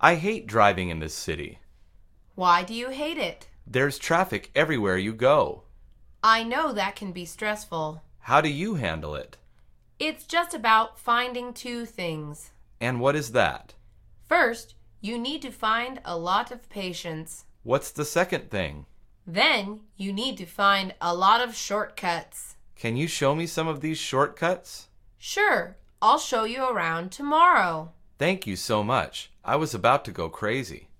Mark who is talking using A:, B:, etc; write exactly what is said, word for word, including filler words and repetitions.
A: I hate driving in this city.
B: Why do you hate it?
A: There's traffic everywhere you go.
B: I know that can be stressful.
A: How do you handle it?
B: It's just about finding two things.
A: And what is that?
B: First, you need to find a lot of patience.
A: What's the second thing?
B: Then, you need to find a lot of shortcuts.
A: Can you show me some of these shortcuts?
B: Sure, I'll show you around tomorrow.
A: Thank you so much. I was about to go crazy.